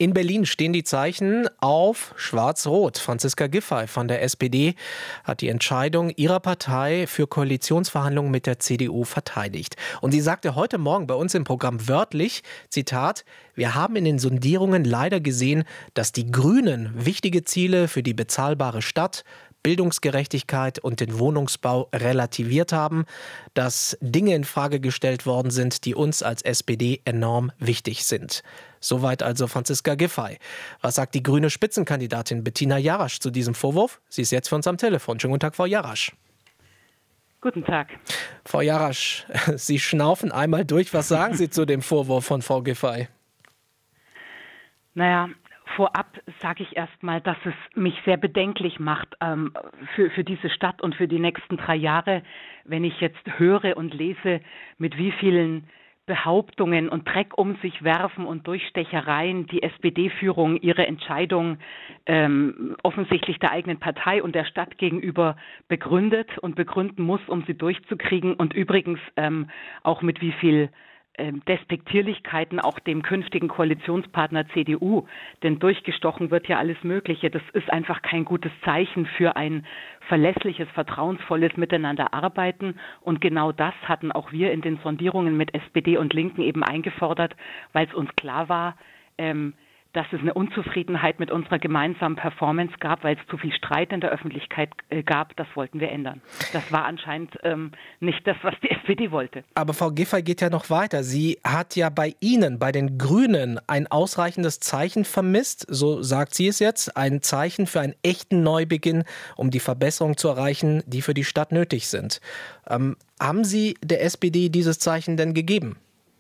In Berlin stehen die Zeichen auf Schwarz-Rot. Franziska Giffey von der SPD hat die Entscheidung ihrer Partei für Koalitionsverhandlungen mit der CDU verteidigt. Und sie sagte heute Morgen bei uns im Programm wörtlich, Zitat, wir haben in den Sondierungen leider gesehen, dass die Grünen wichtige Ziele für die bezahlbare Stadt, Bildungsgerechtigkeit und den Wohnungsbau relativiert haben, dass Dinge in Frage gestellt worden sind, die uns als SPD enorm wichtig sind. Soweit also Franziska Giffey. Was sagt die grüne Spitzenkandidatin Bettina Jarasch zu diesem Vorwurf? Sie ist jetzt für uns am Telefon. Schönen guten Tag, Frau Jarasch. Guten Tag. Frau Jarasch, Sie schnaufen einmal durch. Was sagen Sie zu dem Vorwurf von Frau Giffey? Naja, vorab sage ich erstmal, dass es mich sehr bedenklich macht für diese Stadt und für die nächsten 3 Jahre, wenn ich jetzt höre und lese, mit wie vielen Behauptungen und Dreck um sich werfen und Durchstechereien die SPD-Führung ihre Entscheidung offensichtlich der eigenen Partei und der Stadt gegenüber begründet und begründen muss, um sie durchzukriegen und übrigens auch mit wie viel Despektierlichkeiten auch dem künftigen Koalitionspartner CDU, denn durchgestochen wird ja alles Mögliche. Das ist einfach kein gutes Zeichen für ein verlässliches, vertrauensvolles Miteinanderarbeiten und genau das hatten auch wir in den Sondierungen mit SPD und Linken eben eingefordert, weil es uns klar war, dass es eine Unzufriedenheit mit unserer gemeinsamen Performance gab, weil es zu viel Streit in der Öffentlichkeit gab. Das wollten wir ändern. Das war anscheinend nicht das, was die SPD wollte. Aber Frau Giffey geht ja noch weiter. Sie hat ja bei Ihnen, bei den Grünen, ein ausreichendes Zeichen vermisst. So sagt sie es jetzt. Ein Zeichen für einen echten Neubeginn, um die Verbesserungen zu erreichen, die für die Stadt nötig sind. Haben Sie der SPD dieses Zeichen denn gegeben?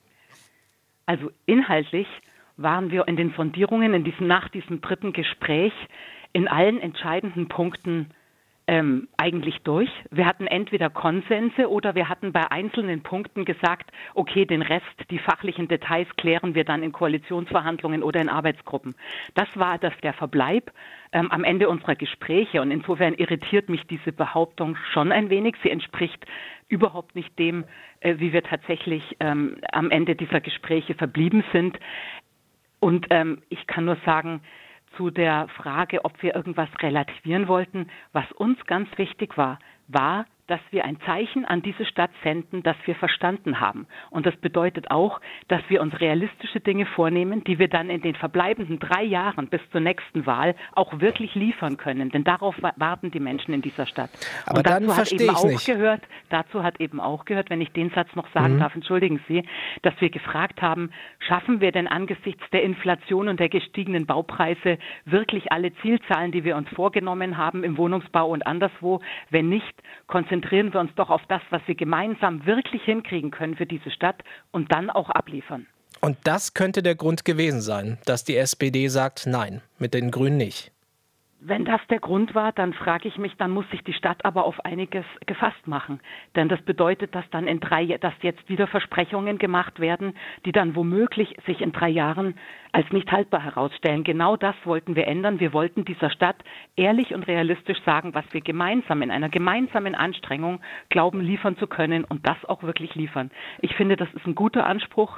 Also inhaltlich waren wir in den Sondierungen nach diesem dritten Gespräch in allen entscheidenden Punkten eigentlich durch. Wir hatten entweder Konsense oder wir hatten bei einzelnen Punkten gesagt, okay, den Rest, die fachlichen Details klären wir dann in Koalitionsverhandlungen oder in Arbeitsgruppen. Das war der Verbleib am Ende unserer Gespräche und insofern irritiert mich diese Behauptung schon ein wenig. Sie entspricht überhaupt nicht dem, wie wir tatsächlich am Ende dieser Gespräche verblieben sind. Und ich kann nur sagen, zu der Frage, ob wir irgendwas relativieren wollten, was uns ganz wichtig war, dass wir ein Zeichen an diese Stadt senden, das wir verstanden haben. Und das bedeutet auch, dass wir uns realistische Dinge vornehmen, die wir dann in den verbleibenden 3 Jahren bis zur nächsten Wahl auch wirklich liefern können. Denn darauf warten die Menschen in dieser Stadt. Aber und dann verstehe ich nicht. Dazu hat eben auch gehört, wenn ich den Satz noch sagen darf, entschuldigen Sie, dass wir gefragt haben, schaffen wir denn angesichts der Inflation und der gestiegenen Baupreise wirklich alle Zielzahlen, die wir uns vorgenommen haben im Wohnungsbau und anderswo? Wenn nicht, konzentrieren wir uns doch auf das, was wir gemeinsam wirklich hinkriegen können für diese Stadt und dann auch abliefern. Und das könnte der Grund gewesen sein, dass die SPD sagt, nein, mit den Grünen nicht. Wenn das der Grund war, dann frage ich mich, dann muss sich die Stadt aber auf einiges gefasst machen. Denn das bedeutet, dass dann dass jetzt wieder Versprechungen gemacht werden, die dann womöglich sich in 3 Jahren als nicht haltbar herausstellen. Genau das wollten wir ändern. Wir wollten dieser Stadt ehrlich und realistisch sagen, was wir gemeinsam in einer gemeinsamen Anstrengung glauben, liefern zu können und das auch wirklich liefern. Ich finde, das ist ein guter Anspruch.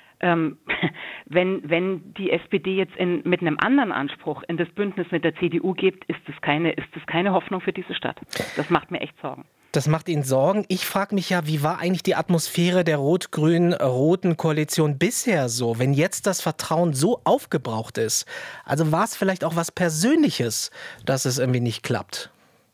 Wenn die SPD jetzt mit einem anderen Anspruch in das Bündnis mit der CDU geht, ist das keine Hoffnung für diese Stadt. Das macht mir echt Sorgen. Das macht Ihnen Sorgen. Ich frage mich ja, wie war eigentlich die Atmosphäre der rot-grün-roten Koalition bisher so, wenn jetzt das Vertrauen so aufgebraucht ist? Also war es vielleicht auch was Persönliches, dass es irgendwie nicht klappt?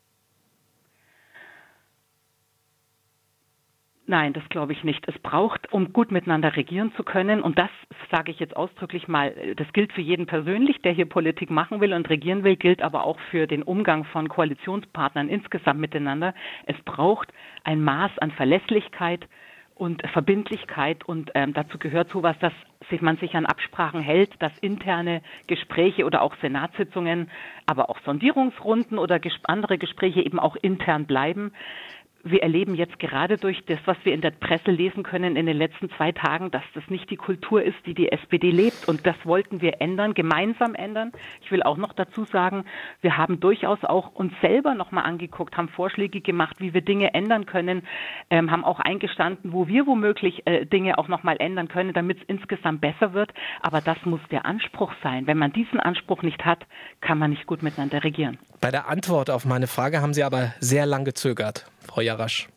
Nein, das glaube ich nicht. Es braucht, um gut miteinander regieren zu können, und das sage ich jetzt ausdrücklich mal, das gilt für jeden persönlich, der hier Politik machen will und regieren will, gilt aber auch für den Umgang von Koalitionspartnern insgesamt miteinander. Es braucht ein Maß an Verlässlichkeit und Verbindlichkeit und dazu gehört sowas, dass man sich an Absprachen hält, dass interne Gespräche oder auch Senatssitzungen, aber auch Sondierungsrunden oder andere Gespräche eben auch intern bleiben. wir erleben jetzt gerade durch das, was wir in der Presse lesen können in den letzten 2 Tagen, dass das nicht die Kultur ist, die die SPD lebt. Und das wollten wir ändern, gemeinsam ändern. Ich will auch noch dazu sagen, wir haben durchaus auch uns selber nochmal angeguckt, haben Vorschläge gemacht, wie wir Dinge ändern können, haben auch eingestanden, wo wir womöglich Dinge auch nochmal ändern können, damit es insgesamt besser wird. Aber das muss der Anspruch sein. Wenn man diesen Anspruch nicht hat, kann man nicht gut miteinander regieren. Bei der Antwort auf meine Frage haben Sie aber sehr lang gezögert, Frau Jarasch.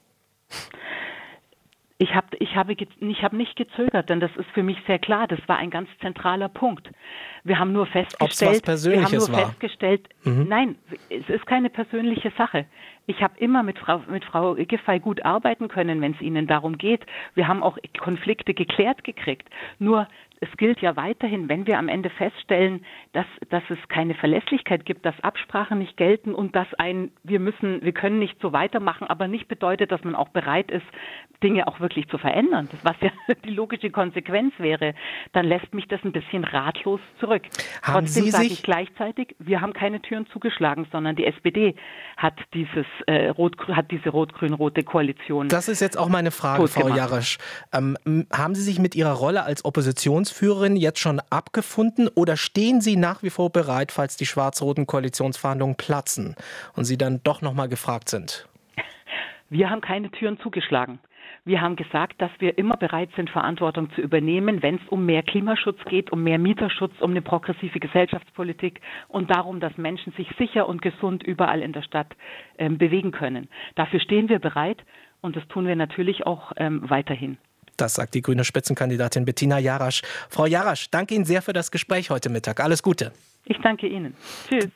Ich habe nicht gezögert, denn das ist für mich sehr klar. Das war ein ganz zentraler Punkt. Wir haben nur festgestellt, Nein, es ist keine persönliche Sache. Ich habe immer mit Frau Giffey gut arbeiten können, wenn es Ihnen darum geht. Wir haben auch Konflikte geklärt gekriegt. Nur es gilt ja weiterhin, wenn wir am Ende feststellen, dass es keine Verlässlichkeit gibt, dass Absprachen nicht gelten und dass wir können nicht so weitermachen, aber nicht bedeutet, dass man auch bereit ist, Dinge auch wirklich zu verändern. Das, was ja die logische Konsequenz wäre, dann lässt mich das ein bisschen ratlos zurück. Trotzdem sage ich gleichzeitig, wir haben keine Türen zugeschlagen, sondern die SPD hat diese rot-grün-rote Koalition. Das ist jetzt auch meine Frage, Frau Jarasch. Haben Sie sich mit Ihrer Rolle als Oppositionsführerin jetzt schon abgefunden oder stehen Sie nach wie vor bereit, falls die schwarz-roten Koalitionsverhandlungen platzen und Sie dann doch nochmal gefragt sind? Wir haben keine Türen zugeschlagen. Wir haben gesagt, dass wir immer bereit sind, Verantwortung zu übernehmen, wenn es um mehr Klimaschutz geht, um mehr Mieterschutz, um eine progressive Gesellschaftspolitik und darum, dass Menschen sich sicher und gesund überall in der Stadt bewegen können. Dafür stehen wir bereit und das tun wir natürlich auch weiterhin. Das sagt die grüne Spitzenkandidatin Bettina Jarasch. Frau Jarasch, danke Ihnen sehr für das Gespräch heute Mittag. Alles Gute. Ich danke Ihnen. Tschüss.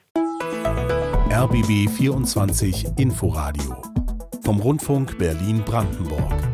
RBB 24 Inforadio vom Rundfunk Berlin-Brandenburg.